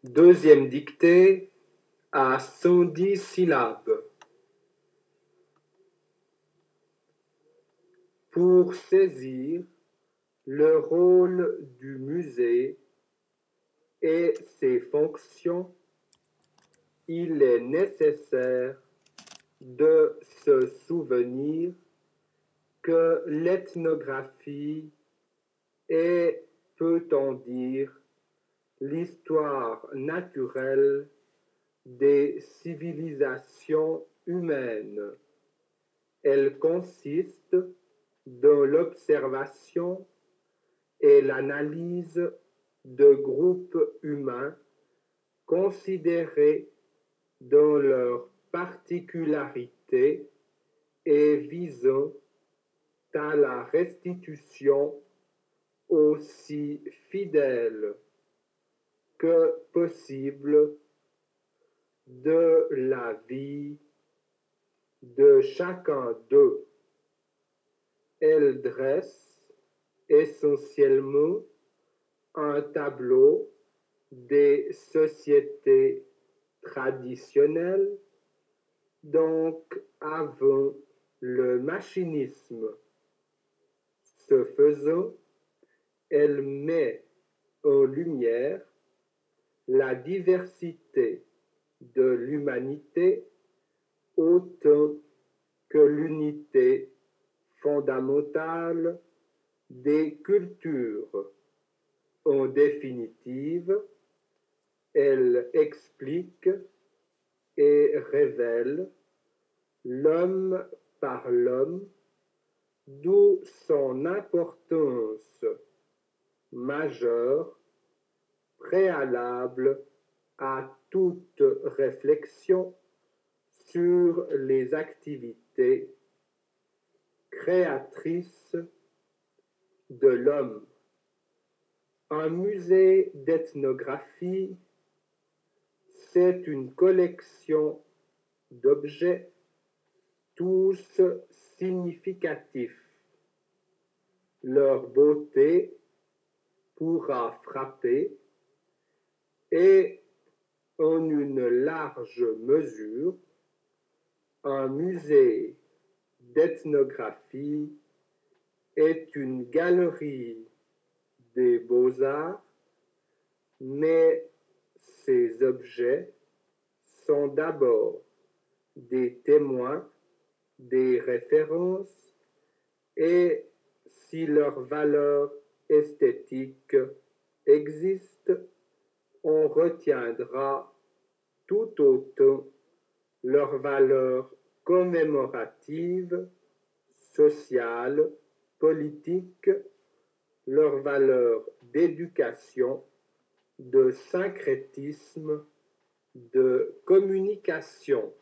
Deuxième dictée à 110 syllabes. Pour saisir le rôle du musée et ses fonctions, il est nécessaire de se souvenir que l'ethnographie est, peut-on dire, l'histoire naturelle des civilisations humaines. Elle consiste dans l'observation et l'analyse de groupes humains considérés dans leurs particularités et visant à la restitution aussi fidèle que possible de la vie de chacun d'eux. Elle dresse essentiellement un tableau des sociétés traditionnelles, donc avant le machinisme. Ce faisant, elle met en lumière la diversité de l'humanité autant que l'unité fondamentale des cultures. En définitive, elle explique et révèle l'homme par l'homme, d'où son importance majeure, préalable à toute réflexion sur les activités créatrices de l'homme. Un musée d'ethnographie, c'est une collection d'objets tous significatifs. Leur beauté pourra frapper et, en une large mesure, un musée d'ethnographie est une galerie des beaux-arts, mais ces objets sont d'abord des témoins, des références, et si leur valeur esthétique existe, on retiendra tout autant leur valeur commémorative, sociale, politique, leur valeur d'éducation, de syncrétisme, de communication.